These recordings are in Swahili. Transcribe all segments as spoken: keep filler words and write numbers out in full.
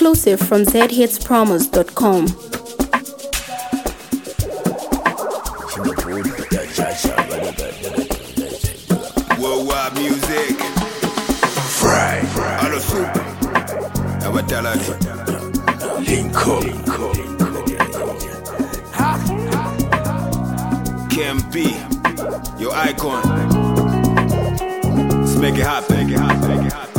Exclusive from z hits promos dot com. Worldwide music. Fry. Allo super. Abataladi. Linko. K M P. Your icon. Let's make it happen. Make it happen. Make it happen.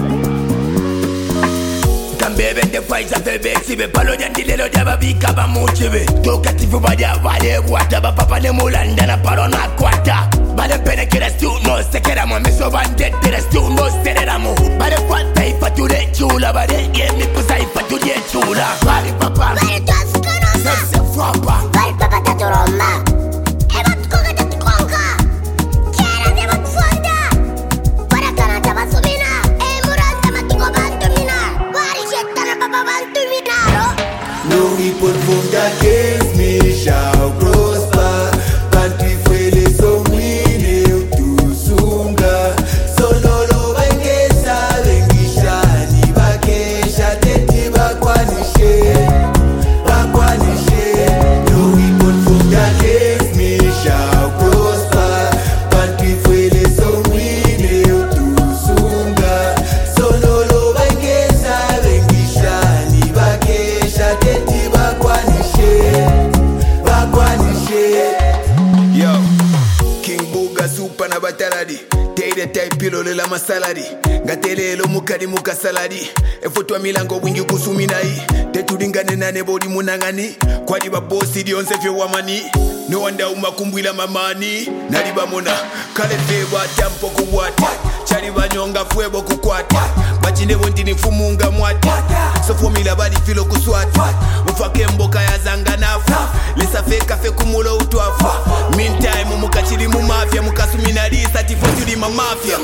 Bebe de fight a fel bexi be palo jandile lo jaba bika ba muchibe toka tifu badia vale wata ba papa ne mulanda na paro na kwata bale pene kira stu no se kera mo me so bande de stu no se era mo bale fata ifa tu de chula bale ye mi pusa ifa tu de chula bale papa bale tu skono se fapa bale papa ta toroma e va tu koga ta konga kera de va fonda para kana ta va subina e muranda ma tingo bandomina. No weapon formed against me shall prosper. Country fuele somwine utusunga. Sonolo bangesa bengisha ni bakesha teti bakwanishe bakwanishe. No weapon formed against me shall prosper. Country fuele somwine utusunga. Sonolo bangesa bengisha ni bakesha teti bakwanishe bakwanishe. Yo, King Buga super na bataladi. Teide type pilo lela masaladi. Gatele lo mukadi muka saladi. Efotwa milango wingi kusuminai. Tetudingane nane body munangani. Kwadi ba bossy di onse fe wamani. No wonder umakumbwila mamani. Naliba mona kale feba tampo kuwata. Chari banyonga fuebo kukwata. Bachine bontini fumunga mwata. So formula badi filo kuswata. Mfake mboka ya zanga nafa. Lesa feka fe kumulo utwafa. Meantime mukachili mu mafia mukasuminari satifoti di ma mafia.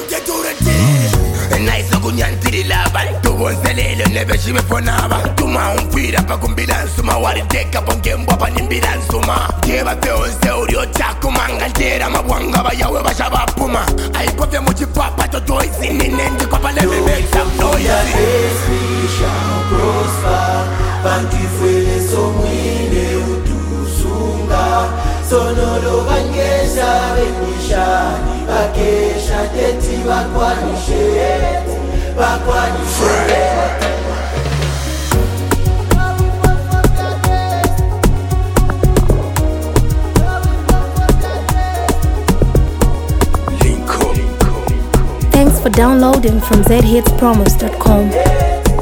Nice kunyantiri laba tubonzelele nebeshime ponaba tuma umfira pakumbila nsuma wariteka pongembo panimbila nsuma keba teonse urio chakumanga ntera mabwanga bayawe bashabapuma aipove muchipapa totoisi ninenji kwa palebe make some noise. We shall prosper. Country fuele somwine utusunga. Sonolo bangesa bengisha ni bakesha teti bakwanishe bakwanishe. Thanks for downloading from z hits promos dot com.